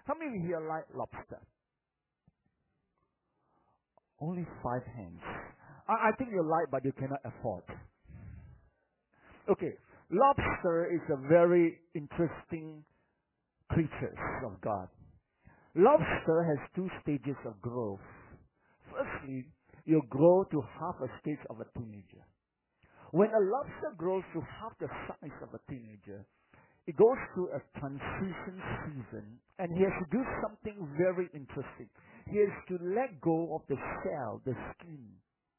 How many here like lobster? Only 5 hands. I think you like, but you cannot afford. Okay, lobster is a very interesting creature of God. Lobster has 2 stages of growth. Firstly, you grow to half a stage of a teenager. When a lobster grows to half the size of a teenager, it goes through a transition season, and he has to do something very interesting. He has to let go of the shell, the skin.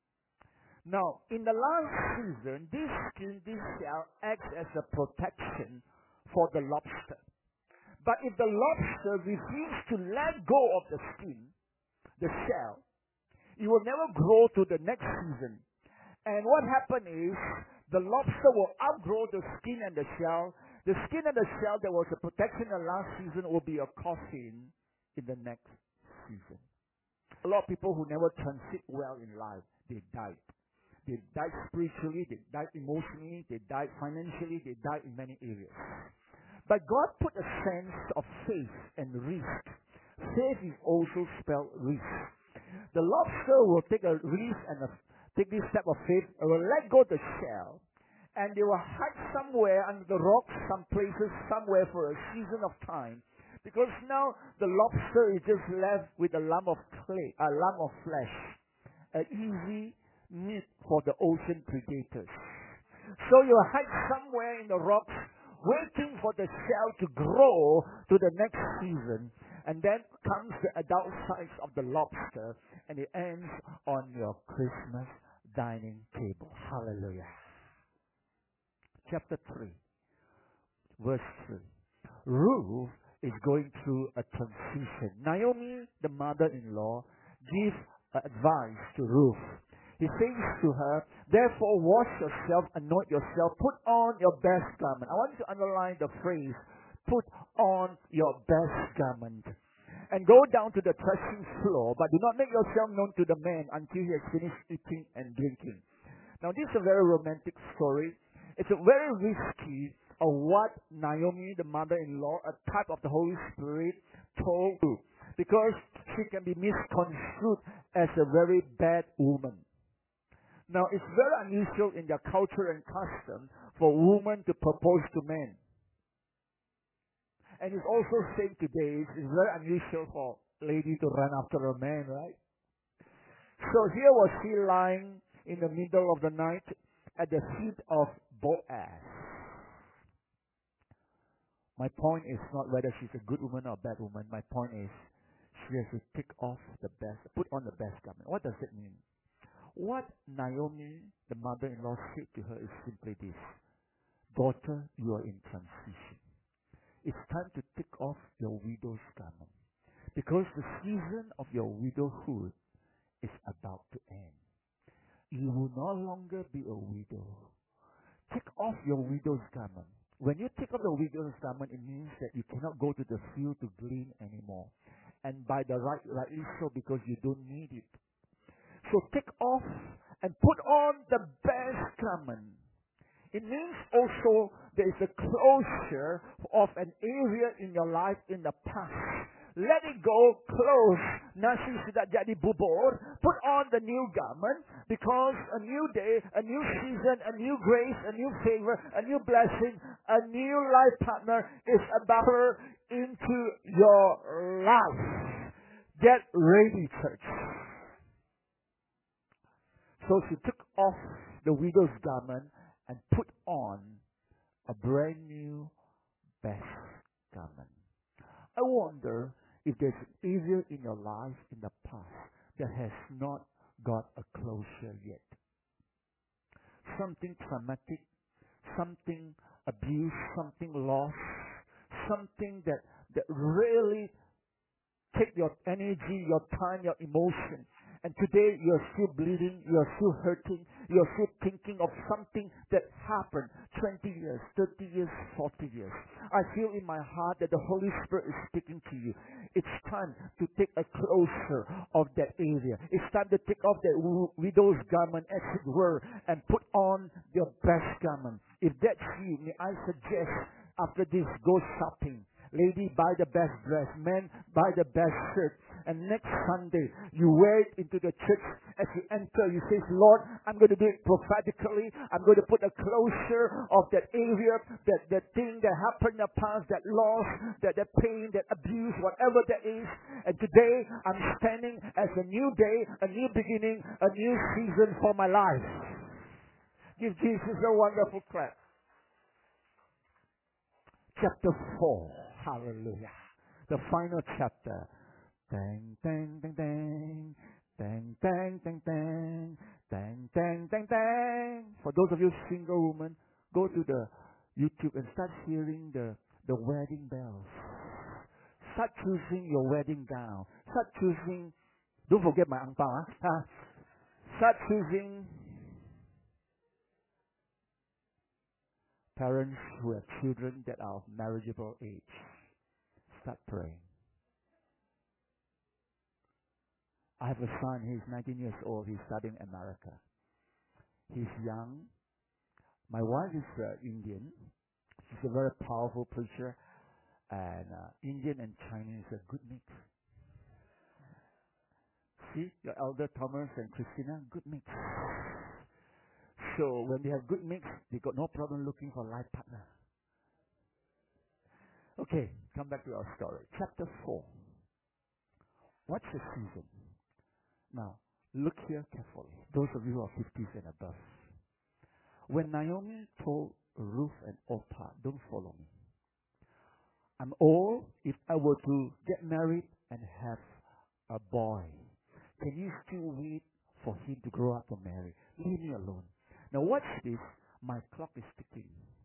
Now, in the last season, this skin, this shell acts as a protection for the lobster. But if the lobster refuses to let go of the skin, the shell, it will never grow to the next season. And what happened is, the lobster will outgrow the skin and the shell. The skin and the shell that was a protection in the last season will be a coffin in the next season. A lot of people who never transit well in life, they died. They died spiritually, they died emotionally, they died financially, they died in many areas. But God put a sense of faith and risk. Faith is also spelled risk. The lobster will take a risk and take this step of faith, and will let go the shell, and they will hide somewhere under the rocks, some places, somewhere for a season of time, because now the lobster is just left with a lump of clay, a lump of flesh, an easy meat for the ocean predators. So you hide somewhere in the rocks, waiting for the shell to grow to the next season, and then comes the adult size of the lobster, and it ends on your Christmas dining table. Hallelujah. Chapter 3, verse 3. Ruth is going through a transition. Naomi, the mother-in-law, gives advice to Ruth. He says to her, therefore wash yourself, anoint yourself, put on your best garment. I want you to underline the phrase, put on your best garment. And go down to the threshing floor, but do not make yourself known to the man until he has finished eating and drinking. Now this is a very romantic story. It's a very risky of what Naomi, the mother-in-law, a type of the Holy Spirit, told you. Because she can be misconstrued as a very bad woman. Now, it's very unusual in their culture and custom for women to propose to men. And it's also same today. It's very unusual for a lady to run after a man, right? So here was she lying in the middle of the night at the feet of Boaz. My point is not whether she's a good woman or a bad woman. My point is she has to take off the best, put on the best garment. What does it mean? What Naomi, the mother-in-law, said to her is simply this. Daughter, you are in transition. It's time to take off your widow's garment. Because the season of your widowhood is about to end. You will no longer be a widow. Take off your widow's garment. When you take off the widow's garment, it means that you cannot go to the field to glean anymore. And by the rightly so, because you don't need it. So take off and put on the best garment. It means also there is a closure of an area in your life in the past. Let it go, close. Nasi sudah jadi bubur. Put on the new garment, because a new day, a new season, a new grace, a new favor, a new blessing, a new life partner is about to enter into your life. Get ready, church. So she took off the widow's garment and put on a brand new best garment. I wonder if there's an area in your life in the past that has not got a closure yet. Something traumatic, something abuse, something lost, something that really take your energy, your time, your emotion. And today you're still bleeding, you're still hurting, you're still thinking of something that happened 20 years, 30 years, 40 years. I feel in my heart that the Holy Spirit is speaking to you. It's time to take a closure of that area. It's time to take off that widow's garment, as it were, and put on your best garment. If that's you, may I suggest after this, go shopping. Lady, buy the best dress. Men, buy the best shirt. And next Sunday, you wear it into the church. As you enter, you say, Lord, I'm going to do it prophetically. I'm going to put a closure of that area, that thing that happened in the past, that loss, that pain, that abuse, whatever that is. And today, I'm standing as a new day, a new beginning, a new season for my life. Give Jesus a wonderful clap. Chapter 4. Hallelujah. The final chapter. Dang, dang, dang, dang. Dang, dang, dang, dang. Dang, dang, dang, dang. For those of you single women, go to the YouTube and start hearing the wedding bells. Start choosing your wedding gown. Start choosing, don't forget my ang pao, huh? Start choosing. Parents who have children that are of marriageable age, start praying. I have a son, he's 19 years old, he's studying America. He's young. My wife is Indian. She's a very powerful preacher. And Indian and Chinese are good mix. See, your elder Thomas and Christina, good mix. So when they have good mix, they got no problem looking for a life partner. Okay, come back to our story. Chapter 4. What's the season? Now, look here carefully. Those of you who are 50s and above. When Naomi told Ruth and Orpah, don't follow me. I'm old. If I were to get married and have a boy, can you still wait for him to grow up to marry? Leave me alone. Now watch this. My clock is ticking.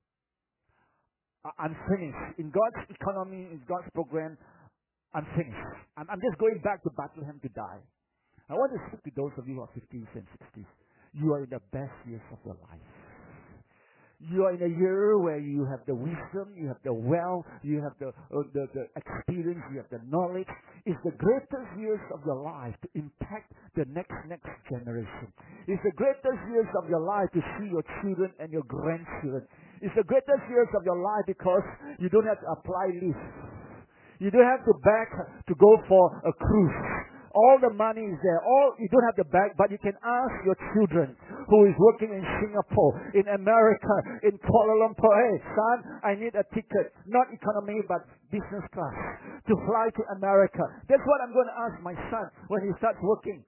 I'm finished. In God's economy, in God's program, I'm finished. I'm just going back to Bethlehem to die. I want to speak to those of you who are 50s and 60s. You are in the best years of your life. You are in a year where you have the wisdom, you have the wealth, you have the experience, you have the knowledge. It's the greatest years of your life to impact the next generation. It's the greatest years of your life to see your children and your grandchildren. It's the greatest years of your life because you don't have to apply leave. You don't have to beg to go for a cruise. All the money is there. You don't have to beg, but you can ask your children who is working in Singapore, in America, in Kuala Lumpur, hey, son, I need a ticket, not economy, but business class, to fly to America. That's what I'm going to ask my son when he starts working.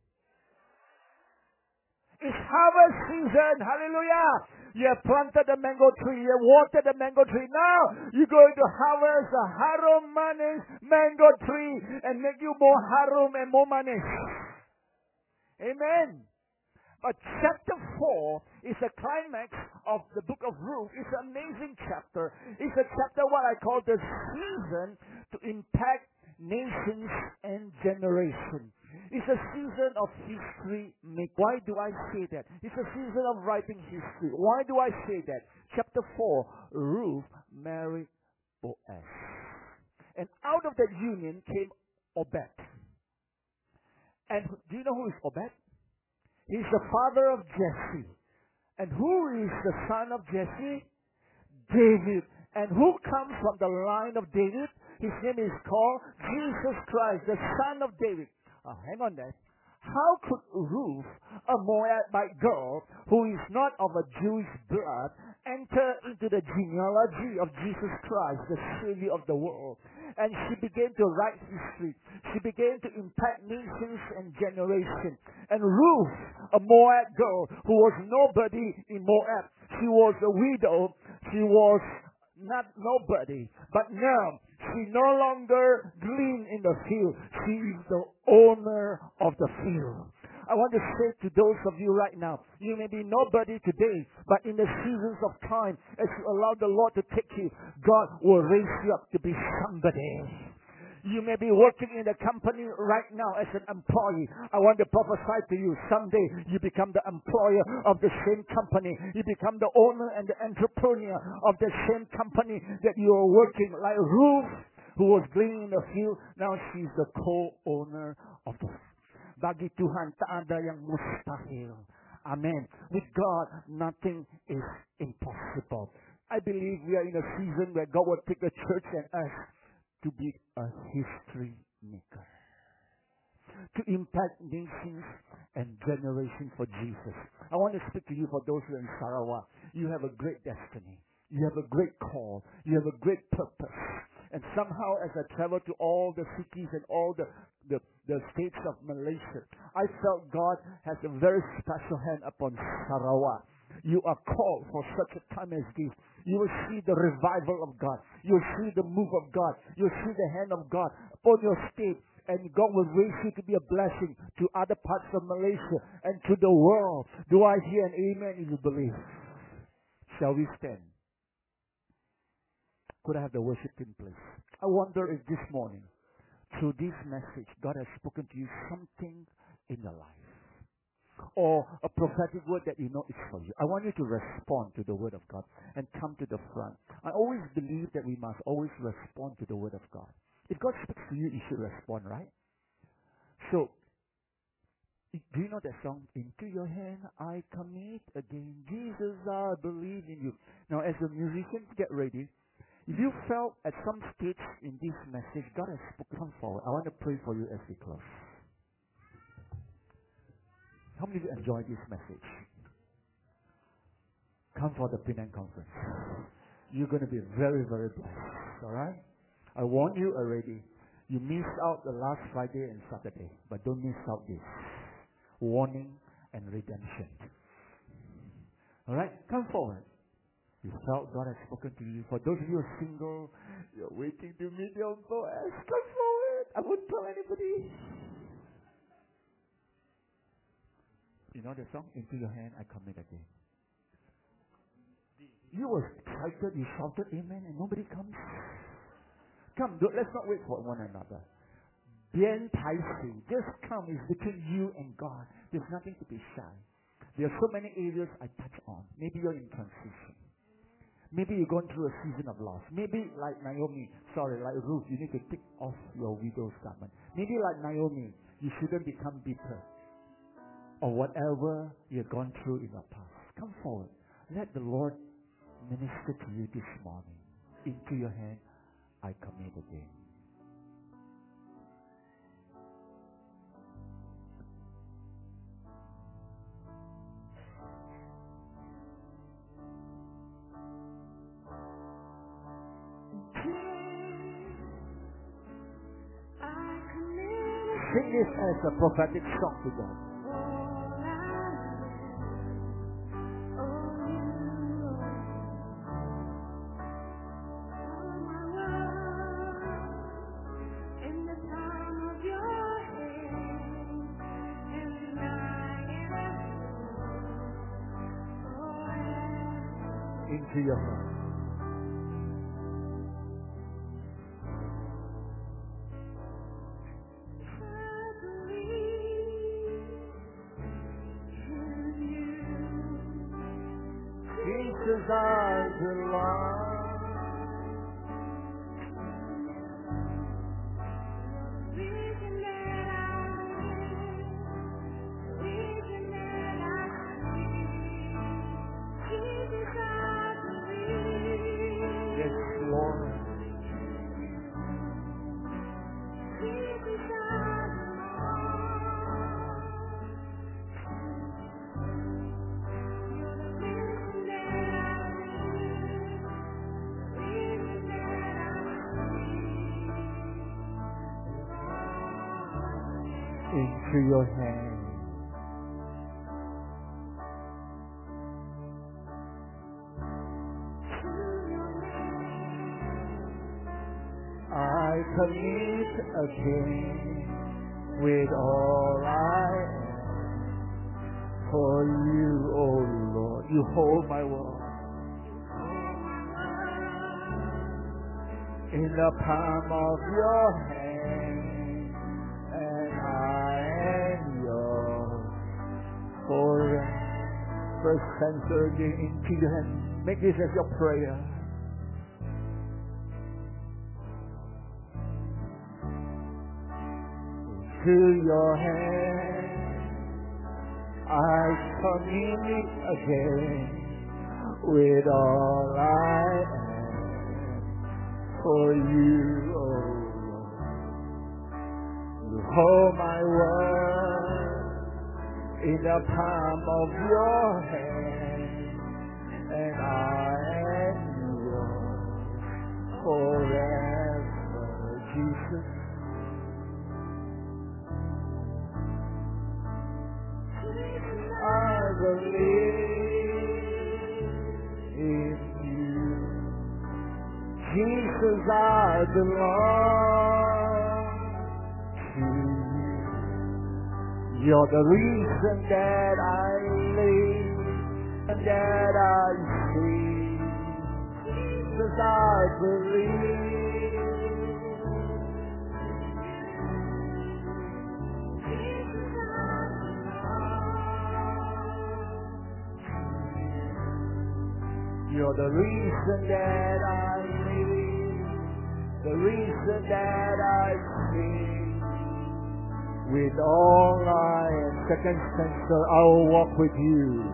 It's harvest season. Hallelujah. You have planted the mango tree. You have watered the mango tree. Now you're going to harvest a harum manis mango tree and make you more harum and more manis. Amen. But chapter 4 is a climax of the book of Ruth. It's an amazing chapter. It's a chapter what I call the season to impact nations and generations. It's a season of history making. Why do I say that? It's a season of writing history. Why do I say that? Chapter 4, Ruth married Boaz. And out of that union came Obed. And do you know who is Obed? He's the father of Jesse. And who is the son of Jesse? David. And who comes from the line of David? His name is called Jesus Christ, the son of David. Hang on there. How could Ruth, a Moabite girl who is not of a Jewish blood, enter into the genealogy of Jesus Christ, the Savior of the world? And she began to write history. She began to impact nations and generations. And Ruth, a Moab girl who was nobody in Moab, she was a widow. She was not nobody. But now, she no longer glean in the field. She is the owner of the field. I want to say to those of you right now, you may be nobody today, but in the seasons of time, as you allow the Lord to take you, God will raise you up to be somebody. You may be working in a company right now as an employee. I want to prophesy to you, someday you become the employer of the same company. You become the owner and the entrepreneur of the same company that you are working. Like Ruth, who was gleaning in the field, now she's the co-owner of the field. Bagi Tuhan tak ada yang mustahil. Amen. With God, nothing is impossible. I believe we are in a season where God will take the church and us to be a history maker, to impact nations and generations for Jesus. I want to speak to you for those who are in Sarawak. You have a great destiny. You have a great call. You have a great purpose. And somehow as I travel to all the cities and all the states of Malaysia, I felt God has a very special hand upon Sarawak. You are called for such a time as this. You will see the revival of God. You will see the move of God. You will see the hand of God upon your state. And God will raise you to be a blessing to other parts of Malaysia and to the world. Do I hear an amen if you believe? Shall we stand? Could I have the worship team, please? I wonder if this morning, through this message, God has spoken to you something in your life. Or a prophetic word that you know is for you. I want you to respond to the word of God and come to the front. I always believe that we must always respond to the word of God. If God speaks to you, you should respond, right? So, do you know that song? Into your hand I commit again. Jesus, I believe in you. Now, as the musicians get ready, if you felt at some stage in this message, God has spoken, come forward. I want to pray for you as we close. How many of you enjoyed this message? Come for the Penang conference. You're going to be very, very blessed. Alright? I warned you already. You missed out the last Friday and Saturday. But don't miss out this. Warning and redemption. Alright? Come forward. You felt God has spoken to you. For those of you who are single, you're waiting to meet your boss. Come forward. I won't tell anybody. You know the song? Into your hand I commit again. You were excited, you shouted amen, and nobody comes. Come, let's not wait for one another. Bien Taisi, just come. It's between you and God. There's nothing to be shy. There are so many areas I touch on. Maybe you're in transition. Maybe you're going through a season of loss. Maybe like like Ruth, you need to take off your widow's garment. Maybe like Naomi, you shouldn't become bitter. Or whatever you've gone through in the past. Come forward. Let the Lord minister to you this morning. Into your hand I commit again. Sing this as a prophetic song to God. Into your hand. Jesus, I belong. Yes, Lord. Into your hand. I commit again with all I am for you, oh Lord. You hold my world in the palm of your hand, and I am yours forever. First center again into your hand. Make this as your prayer. To your hand I commit again with all I am for you, oh Lord. You hold my world in the palm of your hand, and I am yours forever, Jesus. I believe in you. Jesus, I belong to you. You're the reason that I live and that I see. Jesus, I believe. You're the reason that I live, the reason that I sing. With all I am, second stanza, I will walk with you.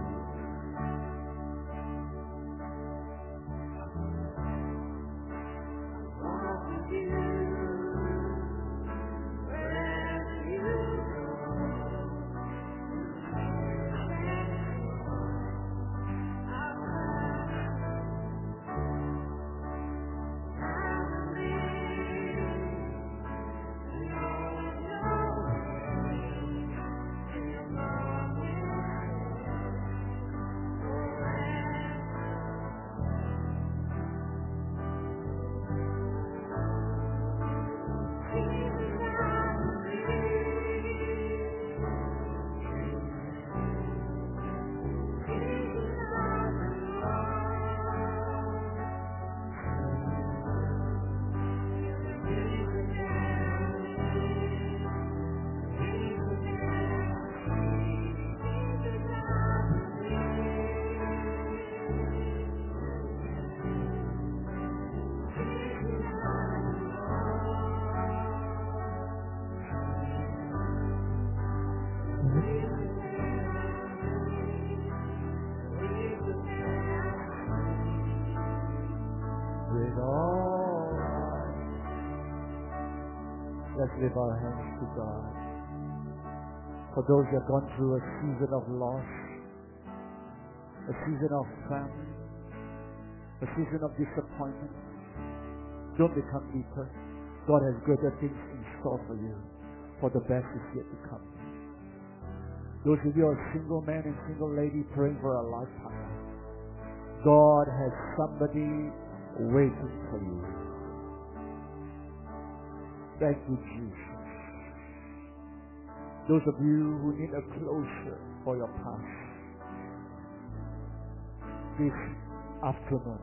Let's lift our hands to God. For those who have gone through a season of loss, a season of famine, a season of disappointment, don't become bitter. God has greater things in store for you, for the best is yet to come. Those of you who are single man and single lady praying for a lifetime, God has somebody waiting for you. Thank you, Jesus. Those of you who need a closure for your past, this afternoon,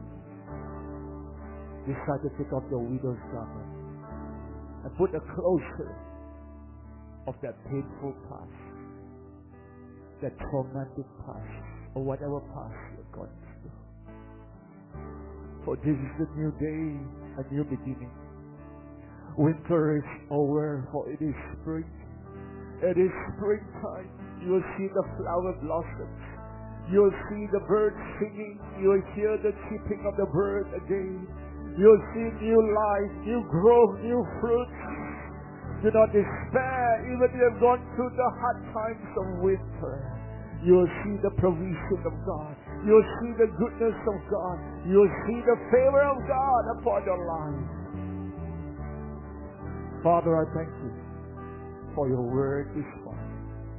decide to take off your widow's garment and put a closure of that painful past, that traumatic past, or whatever past you're going through. For this is the new day, a new beginning. Winter is over, for it is spring. It is springtime. You will see the flower blossoms. You will see the birds singing. You will hear the chirping of the bird again. You will see new life, new growth, new fruits. Do not despair, even if you have gone through the hard times of winter. You will see the provision of God. You will see the goodness of God. You will see the favor of God upon your life. Father, I thank you for your word this morning.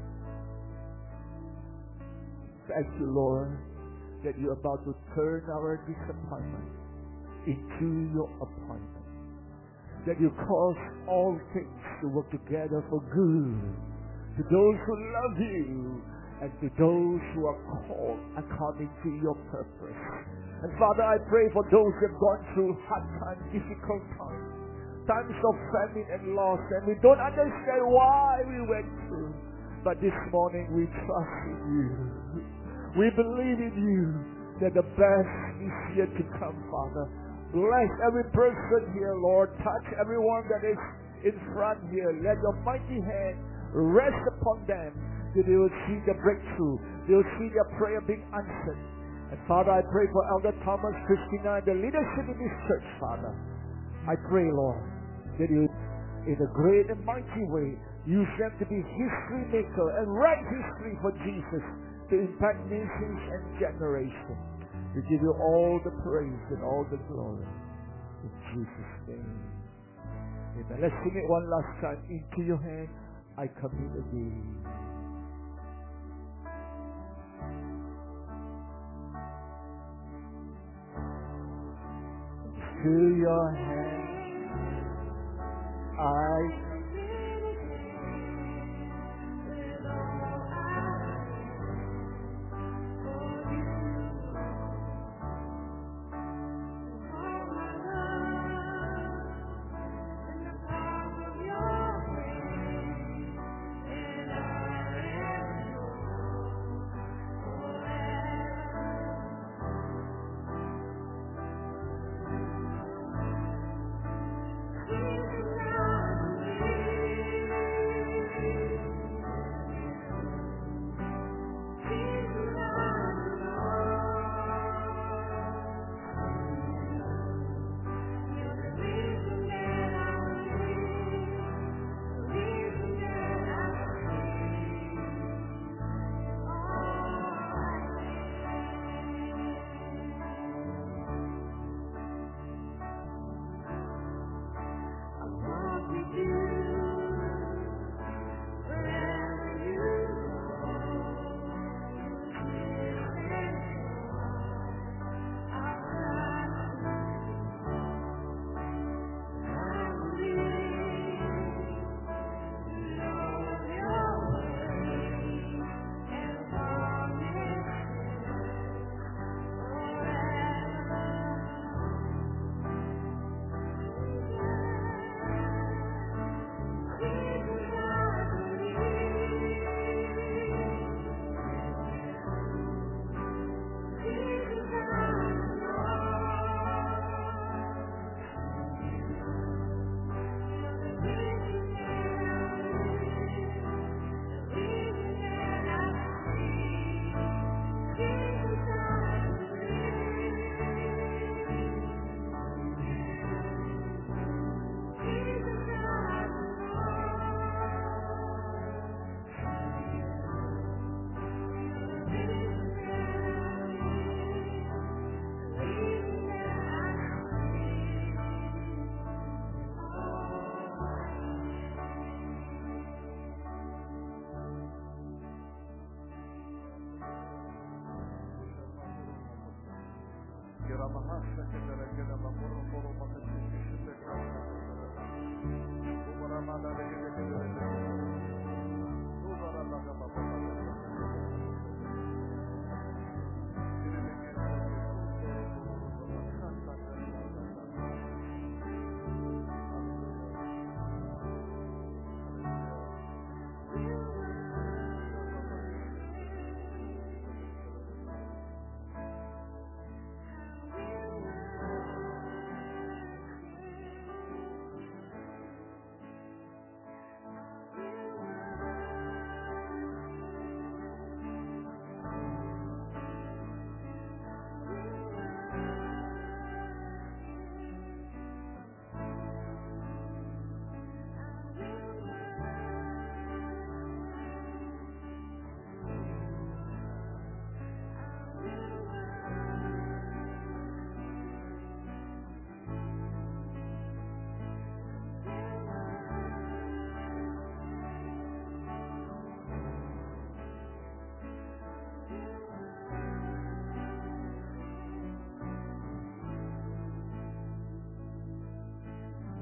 Thank you, Lord, that you're about to turn our disappointment into your appointment. That you cause all things to work together for good to those who love you and to those who are called according to your purpose. And Father, I pray for those who have gone through hard times, difficult times, times of famine and loss, and we don't understand why we went through. But this morning we trust in you. We believe in you that the best is yet to come, Father. Bless every person here, Lord. Touch everyone that is in front here. Let your mighty hand rest upon them, that they will see the breakthrough. They will see their prayer being answered. And Father, I pray for Elder Thomas, Christina, the leadership in this church, Father. I pray, Lord, that you, in a great and mighty way, use them to be history maker and write history for Jesus to impact nations and generations. We give you all the praise and all the glory. In Jesus' name. Amen. Let's sing it one last time. Into your hand I commit thee. To your hand I